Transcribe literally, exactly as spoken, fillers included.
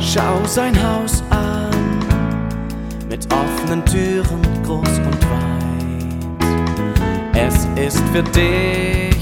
Schau sein Haus an, mit offenen Türen, groß und weit. Es ist für dich